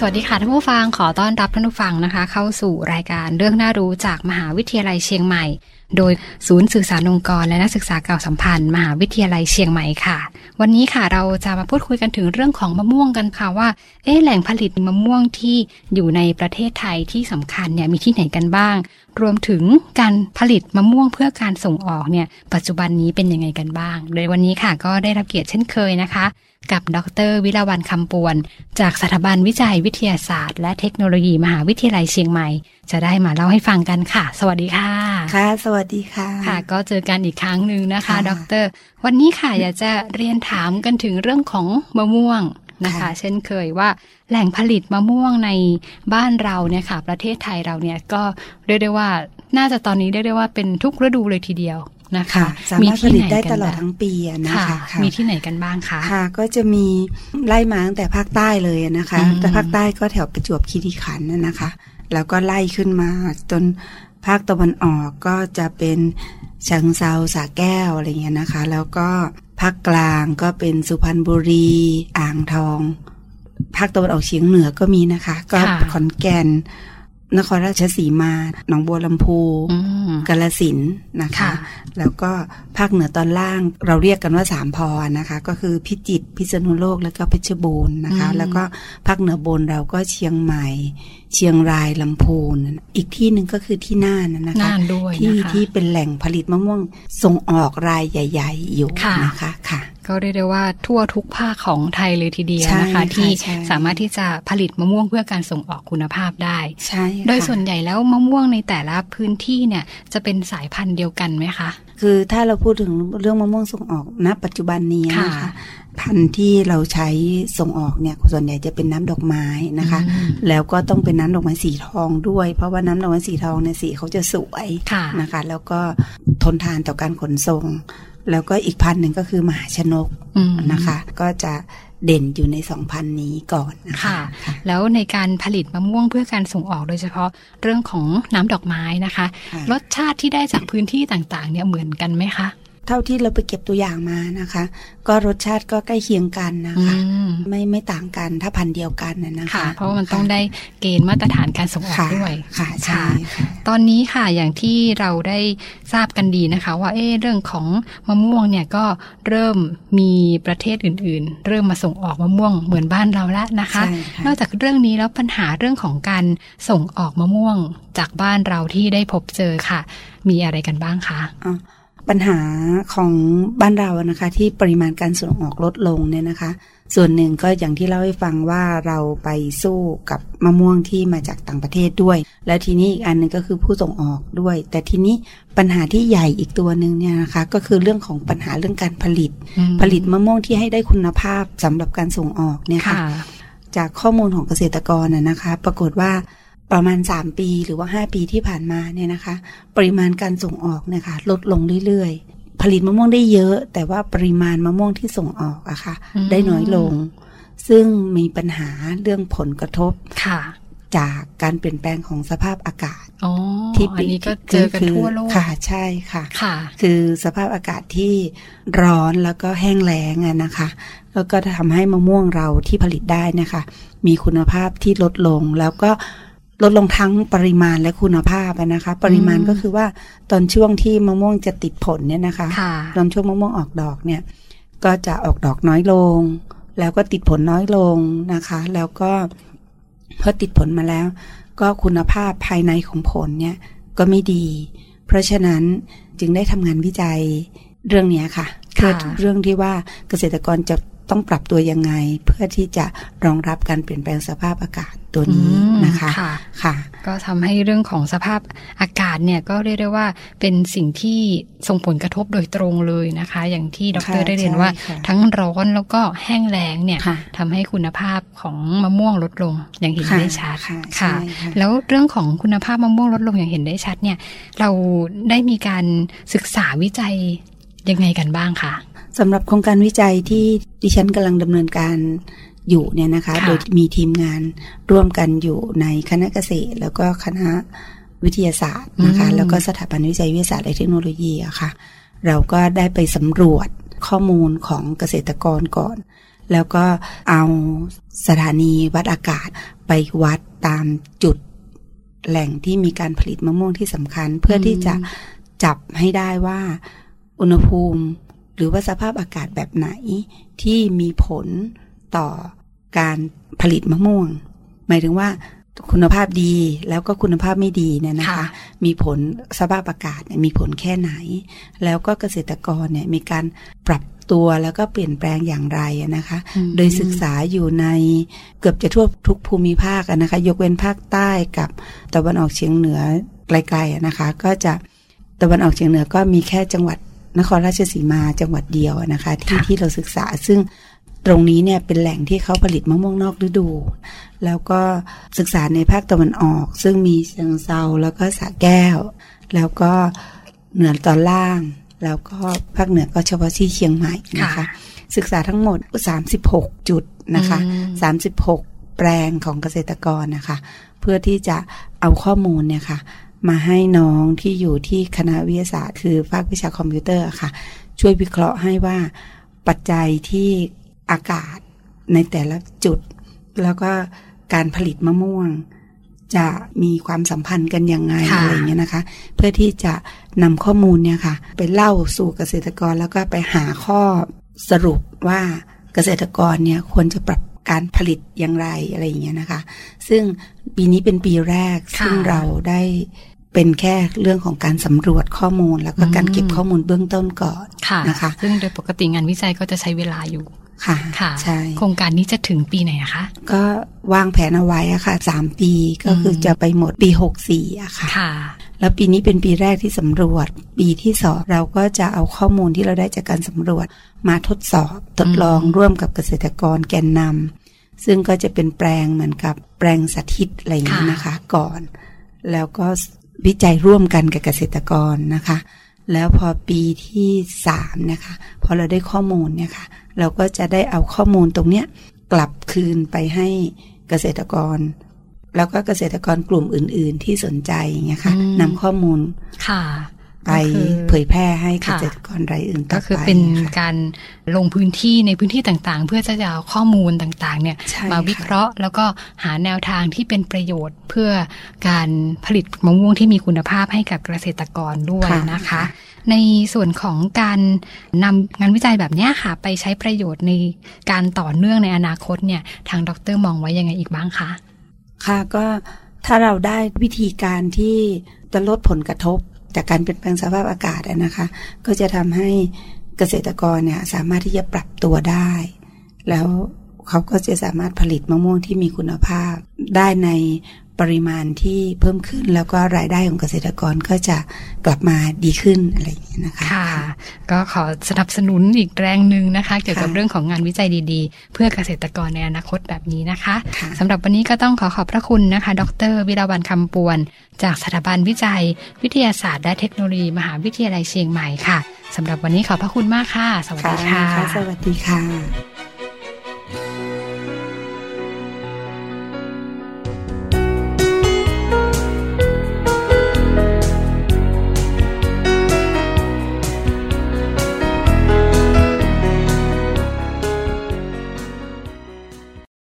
สวัสดีค่ะท่านผู้ฟังขอต้อนรับท่านผู้ฟังนะคะเข้าสู่รายการเรื่องน่ารู้จากมหาวิทยาลัยเชียงใหม่โดยศูนย์สื่อสารองค์กรและนักศึกษาเก่าสัมพันธ์มหาวิทยาลัยเชียงใหม่ค่ะวันนี้ค่ะเราจะมาพูดคุยกันถึงเรื่องของมะม่วงกันค่ะว่าแหล่งผลิตมะม่วงที่อยู่ในประเทศไทยที่สำคัญเนี่ยมีที่ไหนกันบ้างรวมถึงการผลิตมะม่วงเพื่อการส่งออกเนี่ยปัจจุบันนี้เป็นยังไงกันบ้างโดยวันนี้ค่ะก็ได้รับเกียรติเช่นเคยนะคะกับดร.วิลาวัลย์คำปวนจากสถาบันวิจัยวิทยาศาสตร์และเทคโนโลยีมหาวิทยาลัยเชียงใหม่จะได้มาเล่าให้ฟังกันค่ะสวัสดีค่ะค่ะสวัสดีค่ะค่ะก็เจอกันอีกครั้งนึงนะคะดร.วันนี้ค่ะอยากจะเรียนถามกันถึงเรื่องของมะม่วงนะคะเช่นเคยว่าแหล่งผลิตมะม่วงในบ้านเราเนี่ยค่ะประเทศไทยเราเนี่ยก็เรียกได้ว่าน่าจะตอนนี้เรียกได้ว่าเป็นทุกฤดูเลยทีเดียวนะคะสามารถผลิตได้ตลอดทั้งปีนะคะมีที่ไหนกันบ้างคะค่ะก็จะมีไล่มาตั้งแต่ภาคใต้เลยนะคะแต่ภาคใต้ก็แถวประจวบคีรีขันธ์นะคะแล้วก็ไล่ขึ้นมาจนภาคตะวันออกก็จะเป็นฉะเชิงเทราสระแก้วอะไรเงี้ยนะคะแล้วก็ภาคกลางก็เป็นสุพรรณบุรีอ่างทองภาคตะวันออกเฉียงเหนือก็มีนะคะก็ขอนแก่นนครราชสีมาหนองบัวลำพูกาฬสินธุ์นะคะแล้วก็ภาคเหนือตอนล่างเราเรียกกันว่า3 พ.นะคะก็คือพิจิตรพิษณุโลกแล้วก็เพชรบูรณ์นะคะแล้วก็ภาคเหนือบนเราก็เชียงใหม่เชียงรายลำพูนอีกที่นึงก็คือที่น่านนะคะที่เป็นแหล่งผลิตมะม่วงส่งออกรายใหญ่ๆอยู่นะคะค่ะก็เรียกได้ว่าทั่วทุกภาคของไทยเลยทีเดียวนะคะที่สามารถที่จะผลิตมะม่วงเพื่อการส่งออกคุณภาพได้โดยส่วนใหญ่แล้วมะม่วงในแต่ละพื้นที่เนี่ยจะเป็นสายพันธุ์เดียวกันไหมคะคือถ้าเราพูดถึงเรื่องมะม่วงส่งออกณปัจจุบันนี้นะคะพันธุ์ที่เราใช้ส่งออกเนี่ยส่วนใหญ่จะเป็นน้ำดอกไม้นะคะแล้วก็ต้องเป็นน้ำดอกไม้สีทองด้วยเพราะว่าน้ำดอกไม้สีทองเนี่ยสีเขาจะสวยนะคะแล้วก็ทนทานต่อการขนส่งแล้วก็อีกพันธุ์หนึ่งก็คือมหาชนกนะคะก็จะเด่นอยู่ใน2 พันธุ์นี้ก่อนนะคะแล้วในการผลิตมะม่วงเพื่อการส่งออกโดยเฉพาะเรื่องของน้ำดอกไม้นะคะรสชาติที่ได้จากพื้นที่ต่างๆเนี่ยเหมือนกันไหมคะเท่าที่เราไปเก็บตัวอย่างมานะคะก็รสชาติก็ใกล้เคียงกันนะคะไม่ต่างกันถ้าพันธุ์เดียวกันนะคะเพราะว่ามันต้องได้เกณฑ์มาตรฐานการส่งออกด้วยค่ะใช่ตอนนี้ค่ะอย่างที่เราได้ทราบกันดีนะคะว่าเรื่องของมะม่วงเนี่ยก็เริ่มมีประเทศอื่นๆเริ่มมาส่งออกมะม่วงเหมือนบ้านเราแล้วนะคะนอกจากเรื่องนี้แล้วปัญหาเรื่องของการส่งออกมะม่วงจากบ้านเราที่ได้พบเจอค่ะมีอะไรกันบ้างคะปัญหาของบ้านเรานะคะที่ปริมาณการส่งออกลดลงเนี่ยนะคะส่วนหนึ่งก็อย่างที่เล่าให้ฟังว่าเราไปสู้กับมะม่วงที่มาจากต่างประเทศด้วยแล้วทีนี้อีกอันนึงก็คือผู้ส่งออกด้วยแต่ทีนี้ปัญหาที่ใหญ่อีกตัวนึงเนี่ยนะคะก็คือเรื่องของปัญหาเรื่องการผลิตมะม่วงที่ให้ได้คุณภาพสำหรับการส่งออกเนี่ยค่ะจากข้อมูลของเกษตรกรนะคะปรากฏว่าประมาณ3 ปีหรือว่า5 ปีที่ผ่านมาเนี่ยนะคะปริมาณการส่งออกเนี่ยค่ะลดลงเรื่อยๆผลิตมะม่วงได้เยอะแต่ว่าปริมาณมะม่วงที่ส่งออกอะค่ะได้น้อยลงซึ่งมีปัญหาเรื่องผลกระทบจากการเปลี่ยนแปลงของสภาพอากาศที่อันนี้ก็เจอกันทั่วโลกค่ะใช่ค่ะคือสภาพอากาศที่ร้อนแล้วก็แห้งแล้งนะคะแล้วก็ทำให้มะม่วงเราที่ผลิตได้นะคะมีคุณภาพที่ลดลงแล้วก็ลดลงทั้งปริมาณและคุณภาพนะคะปริมาณก็คือว่าตอนช่วงที่มะม่วงจะติดผลเนี่ยนะคะตอนช่วงมะม่วงออกดอกเนี่ยก็จะออกดอกน้อยลงแล้วก็ติดผลน้อยลงนะคะแล้วก็พอติดผลมาแล้วก็คุณภาพภายในของผลเนี่ยก็ไม่ดีเพราะฉะนั้นจึงได้ทำงานวิจัยเรื่องนี้ค่ะเรื่องที่ว่าเกษตรกรจะต้องปรับตัวยังไงเพื่อที่จะรองรับการเปลี่ยนแปลงสภาพอากาศตัวนี้นะคะค่ะก็ทำให้เรื่องของสภาพอากาศเนี่ยก็เรียกได้ว่าเป็นสิ่งที่ส่งผลกระทบโดยตรงเลยนะคะอย่างที่ดร.ได้เรียนว่าทั้งร้อนแล้วก็แห้งแล้งเนี่ยทำให้คุณภาพของมะม่วงลดลงอย่างเห็นได้ชัดค่ะแล้วเรื่องของคุณภาพมะม่วงลดลงอย่างเห็นได้ชัดเนี่ยเราได้มีการศึกษาวิจัยยังไงกันบ้างคะสำหรับโครงการวิจัยที่ดิฉันกำลังดำเนินการอยู่เนี่ยนะคะโดยมีทีมงานร่วมกันอยู่ในคณะเกษตรแล้วก็คณะวิทยาศาสตร์นะคะแล้วก็สถาบันวิจัยวิทยาศาสตร์และเทคโนโลยีอะค่ะเราก็ได้ไปสำรวจข้อมูลของเกษตรกรก่อนแล้วก็เอาสถานีวัดอากาศไปวัดตามจุดแหล่งที่มีการผลิตมะม่วงที่สำคัญเพื่อที่จะจับให้ได้ว่าอุณหภูมิหรือว่าสภาพอากาศแบบไหนที่มีผลต่อการผลิตมะม่วงหมายถึงว่าคุณภาพดีแล้วก็คุณภาพไม่ดีเนี่ยนะคะมีผลสภาพอากาศเนี่ยมีผลแค่ไหนแล้วก็เกษตรกรเนี่ยมีการปรับตัวแล้วก็เปลี่ยนแปลงอย่างไรนะคะโดยศึกษาอยู่ในเกือบจะทั่วทุกภูมิภาคนะคะยกเว้นภาคใต้กับตะวันออกเฉียงเหนือไกลๆนะคะก็จะตะวันออกเฉียงเหนือก็มีแค่จังหวัดนครราชสีมาจังหวัดเดียวนะคะที่เราศึกษาซึ่งตรงนี้เนี่ยเป็นแหล่งที่เขาผลิตมะม่วงนอกฤดูแล้วก็ศึกษาในภาคตะวันออกซึ่งมีเชียงเซาแล้วก็สระแก้วแล้วก็เหนือตอนล่างแล้วก็ภาคเหนือก็เฉพาะที่เชียงใหม่นะคะศึกษาทั้งหมด36จุดนะคะ36แปลงของเกษตรกรนะคะเพื่อที่จะเอาข้อมูลเนี่ยค่ะมาให้น้องที่อยู่ที่คณะวิทยาศาสตร์คือภาควิชาคอมพิวเตอร์ค่ะช่วยวิเคราะห์ให้ว่าปัจจัยที่อากาศในแต่ละจุดแล้วก็การผลิตมะม่วงจะมีความสัมพันธ์กันยังไงอะไรเงี้ยนะคะเพื่อที่จะนำข้อมูลเนี่ยค่ะไปเล่าสู่เกษตรกรแล้วก็ไปหาข้อสรุปว่าเกษตรกรเนี่ยควรจะปรับการผลิตอย่างไรอะไรอย่างเงี้ยนะคะซึ่งปีนี้เป็นปีแรกซึ่งเราได้เป็นแค่เรื่องของการสำรวจข้อมูลแล้วก็การเก็บข้อมูลเบื้องต้นก่อนนะคะซึ่งโดยปกติงานวิจัยก็จะใช้เวลาอยู่ค่ะใช่โครงการนี้จะถึงปีไหนคะก็วางแผนเอาไว้อะค่ะ3ปีก็คือจะไปหมดปี64อะค่ะแล้วปีนี้เป็นปีแรกที่สำรวจปีที่2เราก็จะเอาข้อมูลที่เราได้จากการสำรวจมาทดลองร่วมกับเกษตรกรแกนนำซึ่งก็จะเป็นแปลงเหมือนกับแปลงสาธิตอะไรอย่างนี้นะคะก่อนแล้วก็วิจัยร่วมกันกับเกษตรกรนะคะแล้วพอปีที่3นะคะพอเราได้ข้อมูลเนี่ยค่ะเราก็จะได้เอาข้อมูลตรงเนี้ยกลับคืนไปให้เกษตรกรแล้วก็เกษตรกรกลุ่มอื่นๆที่สนใจอย่างเงี้ยค่ะนำข้อมูลไปเผยแพร่ให้เกษตรกรรายอื่นต่อไปก็คือเป็นการลงพื้นที่ในพื้นที่ต่างๆเพื่อจะเอาข้อมูลต่างๆเนี่ยมาวิเคราะห์แล้วก็หาแนวทางที่เป็นประโยชน์เพื่อการผลิตมะม่วงที่มีคุณภาพให้กับเกษตรกรด้วยนะคะในส่วนของการนำงานวิจัยแบบนี้ค่ะไปใช้ประโยชน์ในการต่อเนื่องในอนาคตเนี่ยทางดร.มองไว้ยังไงอีกบ้างคะค่ะก็ถ้าเราได้วิธีการที่จะลดผลกระทบจากการเปลี่ยนแปลงสภาพอากาศนะคะก็จะทำให้เกษตรกรเนี่ยสามารถที่จะปรับตัวได้แล้วเขาก็จะสามารถผลิตมะม่วงที่มีคุณภาพได้ในปริมาณที่เพิ่มขึ้นแล้วก็รายได้ของเกษตรกรก็จะกลับมาดีขึ้นอะไรอย่างนี้นะคะค่ะก็ขอสนับสนุนอีกแรงนึงนะคะเกี่ยวกับเรื่องของงานวิจัยดีๆเพื่อเกษตรกรในอนาคตแบบนี้นะคะสำหรับวันนี้ก็ต้องขอบพระคุณนะคะดร.วิราวัลย์คำปวนจากสถาบันวิจัยวิทยาศาสตร์และเทคโนโลยีมหาวิทยาลัยเชียงใหม่ค่ะสำหรับวันนี้ขอบพระคุณมากค่ะสวัสดีค่ะสวัสดีค่ะ